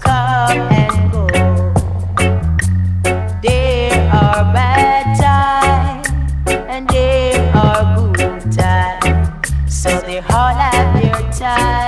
come and go. There are bad times and there are good times, so they all have their time.